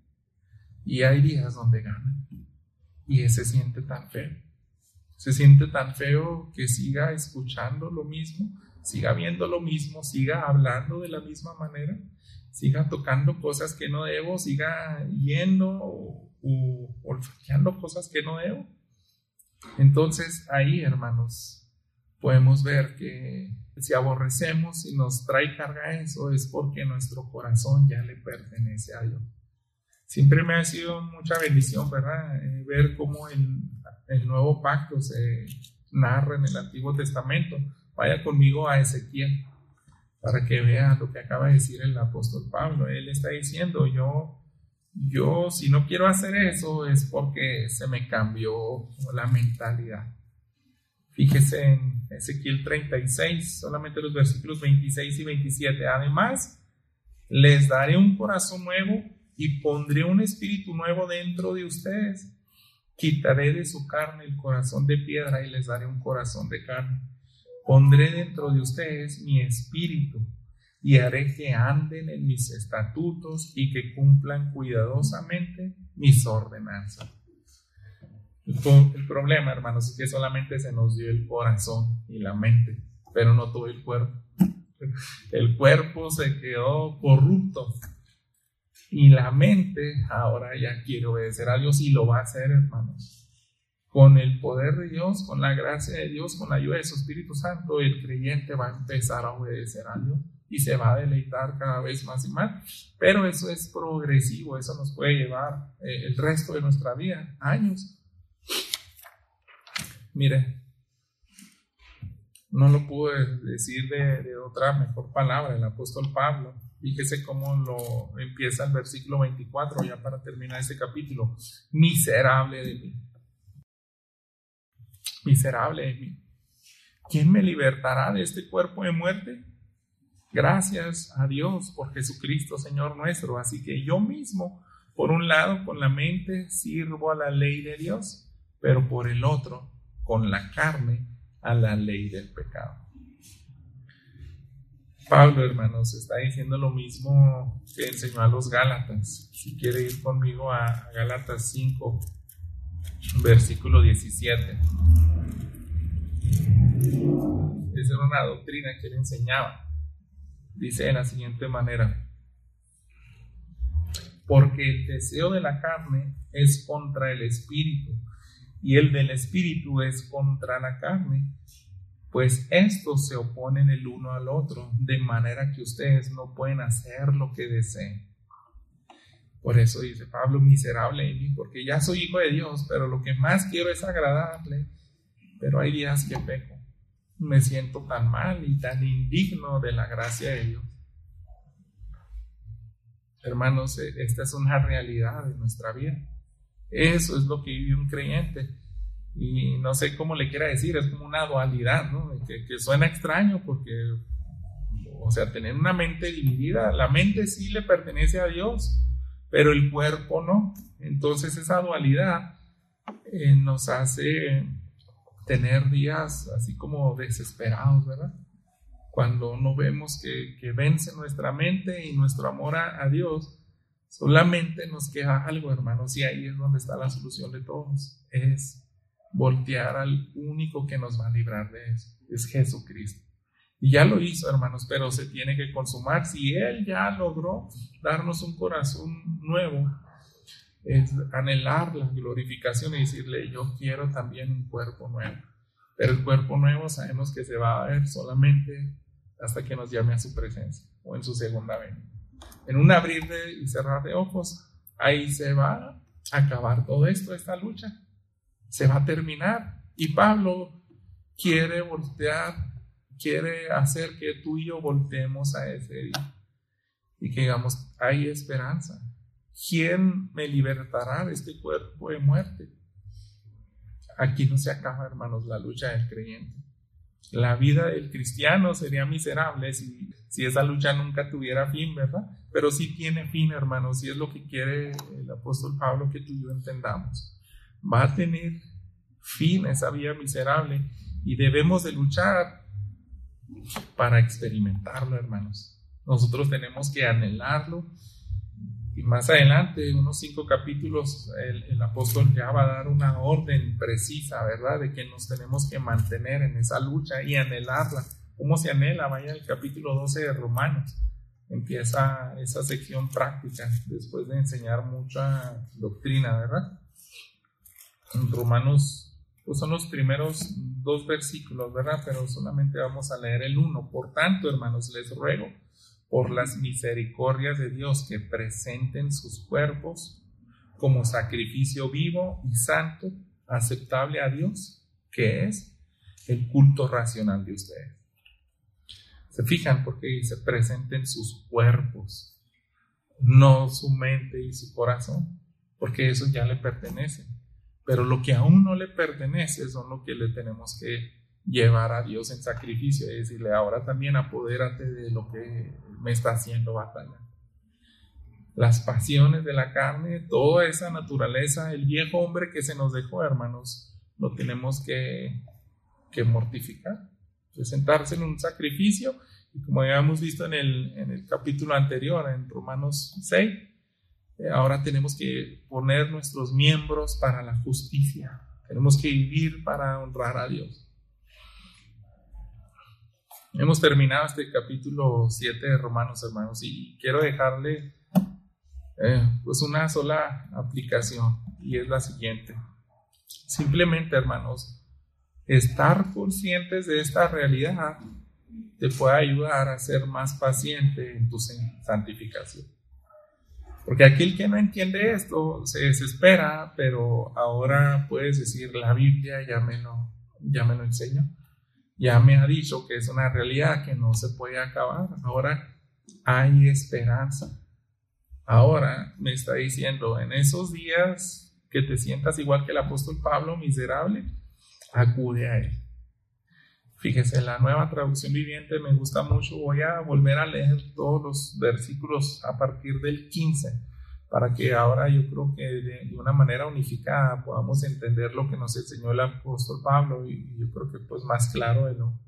Y hay días donde ganan y se siente tan feo. Se siente tan feo que siga escuchando lo mismo, siga viendo lo mismo, siga hablando de la misma manera, siga tocando cosas que no debo, siga yendo o, o olfateando cosas que no debo. Entonces ahí, hermanos, podemos ver que si aborrecemos y nos trae carga eso, es porque nuestro corazón ya le pertenece a Dios. Siempre me ha sido mucha bendición, ¿verdad? Eh, ver cómo el, el nuevo pacto se narra en el Antiguo Testamento. Vaya conmigo a Ezequiel para que vea lo que acaba de decir el apóstol Pablo. Él está diciendo, yo, yo si no quiero hacer eso es porque se me cambió la mentalidad. Fíjese en Ezequiel treinta y seis, solamente los versículos veintiséis y veintisiete. Además, les daré un corazón nuevo y pondré un espíritu nuevo dentro de ustedes. Quitaré de su carne el corazón de piedra y les daré un corazón de carne. Pondré dentro de ustedes mi espíritu y haré que anden en mis estatutos y que cumplan cuidadosamente mis ordenanzas. El, el problema, hermanos, es que solamente se nos dio el corazón y la mente, pero no todo el cuerpo. El cuerpo se quedó corrupto y la mente ahora ya quiere obedecer a Dios y lo va a hacer, hermanos. Con el poder de Dios, con la gracia de Dios, con la ayuda de su Espíritu Santo, el creyente va a empezar a obedecer a Dios y se va a deleitar cada vez más y más. Pero eso es progresivo, eso nos puede llevar eh, el resto de nuestra vida, años. Mire, no lo pude decir de, de otra mejor palabra, el apóstol Pablo. Fíjese cómo lo empieza el versículo veinticuatro, ya para terminar este capítulo. Miserable de mí. Miserable de mí. ¿Quién me libertará de este cuerpo de muerte? Gracias a Dios por Jesucristo, Señor nuestro. Así que yo mismo, por un lado, con la mente sirvo a la ley de Dios, pero por el otro, con la carne, a la ley del pecado. Pablo, hermanos, está diciendo lo mismo que enseñó a los Gálatas. Si quiere ir conmigo a Gálatas cinco, versículo diecisiete. Esa era una doctrina que él enseñaba. Dice de la siguiente manera: porque el deseo de la carne es contra el espíritu, y el del espíritu es contra la carne, pues estos se oponen el uno al otro, de manera que ustedes no pueden hacer lo que deseen. Por eso dice Pablo, miserable de mí, porque ya soy hijo de Dios, pero lo que más quiero es agradarle, pero hay días que peco. Me siento tan mal y tan indigno de la gracia de Dios. Hermanos, esta es una realidad de nuestra vida. Eso es lo que vive un creyente. Y no sé cómo le quiera decir, es como una dualidad, ¿no? Que, que suena extraño porque, o sea, tener una mente dividida, la mente sí le pertenece a Dios, pero el cuerpo no. Entonces esa dualidad eh, nos hace tener días así como desesperados, ¿verdad? Cuando no vemos que, que vence nuestra mente y nuestro amor a, a Dios, solamente nos queda algo, hermanos, y ahí es donde está la solución de todos, es voltear al único que nos va a librar de eso, es Jesucristo. Y ya lo hizo, hermanos, pero se tiene que consumar. Si Él ya logró darnos un corazón nuevo, es anhelar la glorificación y decirle, yo quiero también un cuerpo nuevo. Pero el cuerpo nuevo sabemos que se va a ver solamente hasta que nos llame a su presencia o en su segunda venida. En un abrir de, y cerrar de ojos, ahí se va a acabar todo esto, esta lucha. Se va a terminar. Y Pablo quiere voltear, quiere hacer que tú y yo volteemos a ese día y que digamos, hay esperanza. ¿Quién me libertará de este cuerpo de muerte? Aquí no se acaba, hermanos, la lucha del creyente. La vida del cristiano sería miserable si, si esa lucha nunca tuviera fin, ¿verdad? Pero sí tiene fin, hermanos, y es lo que quiere el apóstol Pablo que tú y yo entendamos. Va a tener fin esa vida miserable y debemos de luchar para experimentarlo, hermanos. Nosotros tenemos que anhelarlo. Y más adelante, en unos cinco capítulos, el, el apóstol ya va a dar una orden precisa, ¿verdad? De que nos tenemos que mantener en esa lucha y anhelarla. ¿Cómo se anhela? Vaya al capítulo doce de Romanos. Empieza esa sección práctica después de enseñar mucha doctrina, ¿verdad? En Romanos, pues son los primeros dos versículos, ¿verdad? Pero solamente vamos a leer el uno. Por tanto, hermanos, les ruego por las misericordias de Dios que presenten sus cuerpos como sacrificio vivo y santo, aceptable a Dios, que es el culto racional de ustedes. ¿Se fijan? Porque dice presenten sus cuerpos, no su mente y su corazón, porque eso ya le pertenece. Pero lo que aún no le pertenece son lo que le tenemos que llevar a Dios en sacrificio y decirle: ahora también apodérate de lo que me está haciendo batalla. Las pasiones de la carne, toda esa naturaleza, el viejo hombre que se nos dejó, hermanos, lo tenemos que, que mortificar, presentarse en un sacrificio. Y como habíamos visto en el, en el capítulo anterior, en Romanos seis, eh, ahora tenemos que poner nuestros miembros para la justicia. Tenemos que vivir para honrar a Dios. Hemos terminado este capítulo siete de Romanos, hermanos, y quiero dejarle eh, pues una sola aplicación, y es la siguiente. Simplemente, hermanos, estar conscientes de esta realidad te puede ayudar a ser más paciente en tu santificación. Porque aquel que no entiende esto se desespera, pero ahora puedes decir: la Biblia ya me lo, ya me lo enseñó. Ya me ha dicho que es una realidad que no se puede acabar. Ahora hay esperanza. Ahora me está diciendo: en esos días que te sientas igual que el apóstol Pablo, miserable, acude a él. Fíjese, la Nueva Traducción Viviente me gusta mucho. Voy a volver a leer todos los versículos a partir del quince, para que ahora yo creo que de, de una manera unificada podamos entender lo que nos enseñó el apóstol Pablo, y yo creo que pues más claro de lo,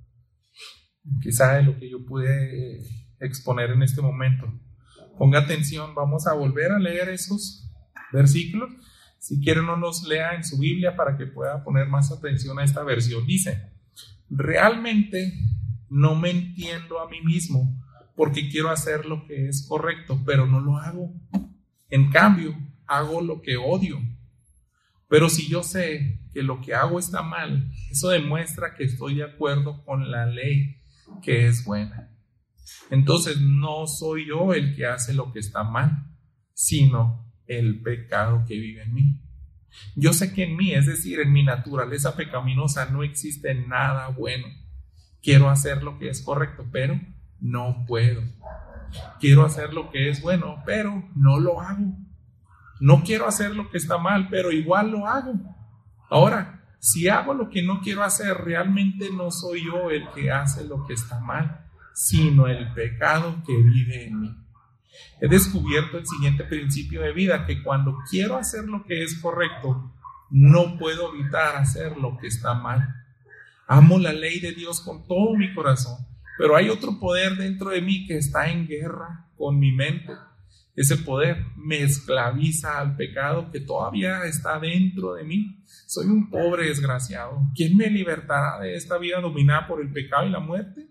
quizá de lo que yo pude exponer en este momento. Ponga atención, vamos a volver a leer esos versículos. Si quiere, no los lea en su Biblia para que pueda poner más atención a esta versión. Dice: realmente no me entiendo a mí mismo, porque quiero hacer lo que es correcto, pero no lo hago. En cambio, hago lo que odio. Pero si yo sé que lo que hago está mal, eso demuestra que estoy de acuerdo con la ley, que es buena. Entonces no soy yo el que hace lo que está mal, sino el pecado que vive en mí. Yo sé que en mí, es decir, en mi naturaleza pecaminosa, no existe nada bueno. Quiero hacer lo que es correcto, pero no puedo. Quiero hacer lo que es bueno, pero no lo hago. No quiero hacer lo que está mal, pero igual lo hago. Ahora, si hago lo que no quiero hacer, realmente no soy yo el que hace lo que está mal, sino el pecado que vive en mí. He descubierto el siguiente principio de vida: que cuando quiero hacer lo que es correcto, no puedo evitar hacer lo que está mal. Amo la ley de Dios con todo mi corazón, pero hay otro poder dentro de mí que está en guerra con mi mente. Ese poder me esclaviza al pecado que todavía está dentro de mí. Soy un pobre desgraciado. ¿Quién me libertará de esta vida dominada por el pecado y la muerte?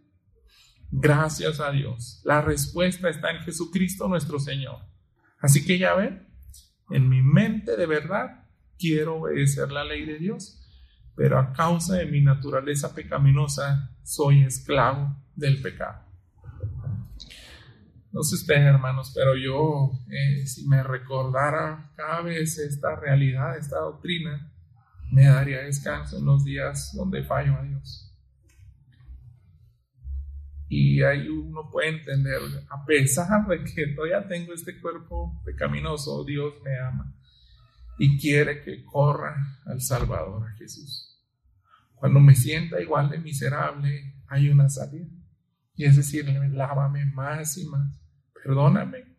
Gracias a Dios. La respuesta está en Jesucristo nuestro Señor. Así que ya ven, en mi mente de verdad quiero obedecer la ley de Dios, pero a causa de mi naturaleza pecaminosa soy esclavo del pecado. No sé ustedes, hermanos, pero yo, eh, si me recordara cada vez esta realidad, esta doctrina, me daría descanso en los días donde fallo a Dios. Y ahí uno puede entender, a pesar de que todavía tengo este cuerpo pecaminoso, Dios me ama y quiere que corra al Salvador, a Jesús. Cuando me sienta igual de miserable, hay una salida. Y es decir, lávame más y más, perdóname.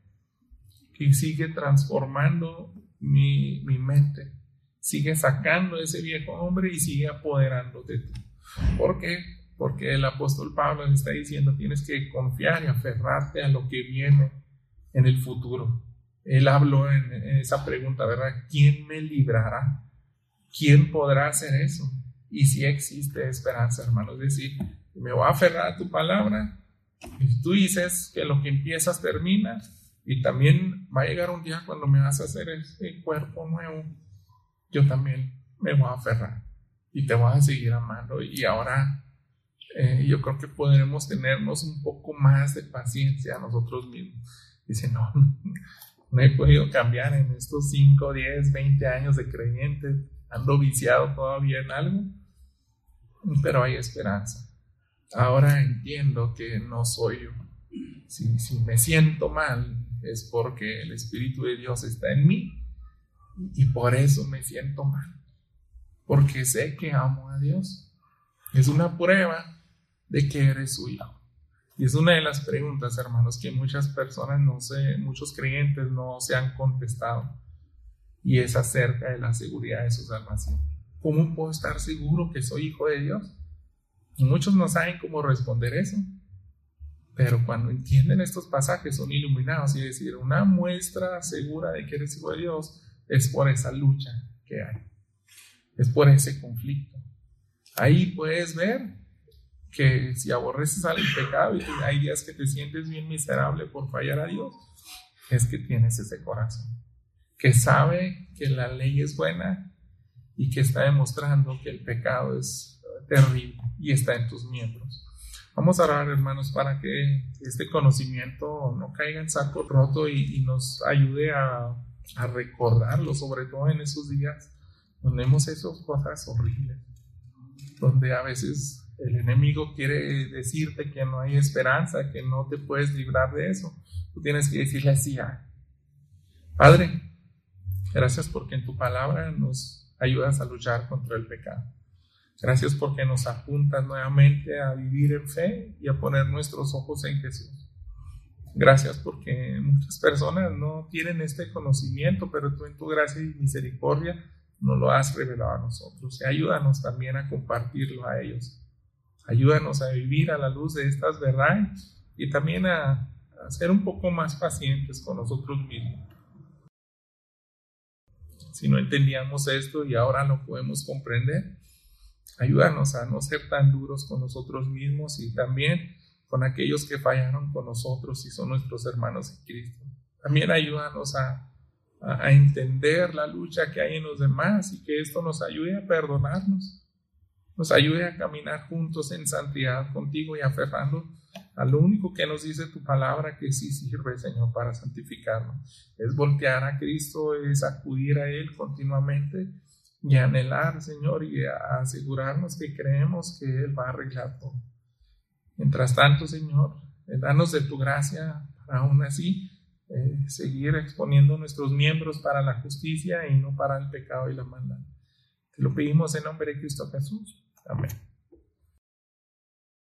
Y sigue transformando mi, mi mente. Sigue sacando ese viejo hombre y sigue apoderándote de ti. ¿Por qué? Porque el apóstol Pablo le está diciendo, tienes que confiar y aferrarte a lo que viene en el futuro. Él habló en, en esa pregunta, ¿verdad? ¿Quién me librará? ¿Quién podrá hacer eso? Y si existe esperanza, hermanos. Es decir, me voy a aferrar a tu palabra. Y tú dices que lo que empiezas termina. Y también va a llegar un día cuando me vas a hacer ese cuerpo nuevo. Yo también me voy a aferrar. Y te voy a seguir amando. Y ahora eh, yo creo que podremos tenernos un poco más de paciencia a nosotros mismos. Dice, no, no he podido cambiar en estos cinco, diez, veinte años de creyente. Ando viciado todavía en algo. Pero hay esperanza. Ahora entiendo que no soy yo. Si, si me siento mal es porque el Espíritu de Dios está en mí y por eso me siento mal, porque sé que amo a Dios. Es una prueba de que eres su hijo. Y es una de las preguntas, hermanos, que muchas personas, no sé, muchos creyentes no se han contestado, y es acerca de la seguridad de su salvación. ¿Cómo puedo estar seguro que soy hijo de Dios? Y muchos no saben cómo responder eso. Pero cuando entienden estos pasajes son iluminados, y es decir, una muestra segura de que eres hijo de Dios es por esa lucha que hay, es por ese conflicto. Ahí puedes ver que si aborreces al pecado y hay días que te sientes bien miserable por fallar a Dios, es que tienes ese corazón que sabe que la ley es buena y que está demostrando que el pecado es terrible y está en tus miembros. Vamos a orar, hermanos, para que este conocimiento no caiga en saco roto y, y nos ayude a, a recordarlo, sobre todo en esos días donde vemos esas cosas horribles, donde a veces el enemigo quiere decirte que no hay esperanza, que no te puedes librar de eso. Tú tienes que decirle así: Padre, gracias porque en tu palabra nos ayudas a luchar contra el pecado. Gracias porque nos apuntas nuevamente a vivir en fe y a poner nuestros ojos en Jesús. Gracias porque muchas personas no tienen este conocimiento, pero tú en tu gracia y misericordia nos lo has revelado a nosotros. Y ayúdanos también a compartirlo a ellos. Ayúdanos a vivir a la luz de estas verdades y también a, a ser un poco más pacientes con nosotros mismos. Si no entendíamos esto y ahora lo podemos comprender, ayúdanos a no ser tan duros con nosotros mismos y también con aquellos que fallaron con nosotros y son nuestros hermanos en Cristo. También ayúdanos a, a, a entender la lucha que hay en los demás y que esto nos ayude a perdonarnos, nos ayude a caminar juntos en santidad contigo y aferrando a lo único que nos dice tu palabra, que sí sirve, Señor, para santificarnos. Es voltear a Cristo, es acudir a Él continuamente y anhelar, Señor, y a asegurarnos que creemos que Él va a arreglar todo. Mientras tanto, Señor, danos de tu gracia para aún así eh, seguir exponiendo nuestros miembros para la justicia y no para el pecado y la maldad. Te lo pedimos en nombre de Cristo Jesús. Amén.